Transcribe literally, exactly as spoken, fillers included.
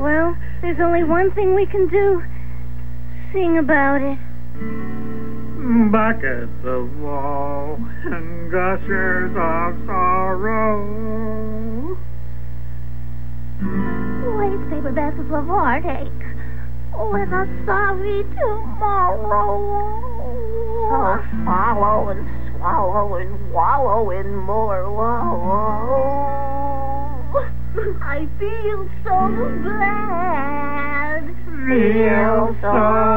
Well, there's only one thing we can do. Sing about it. Back at the wall, and gushers of sorrow. Waste paper baskets of heartache. With a sorry tomorrow. Oh, follow and swallow and wallow in more woe. I feel so bad. Feel so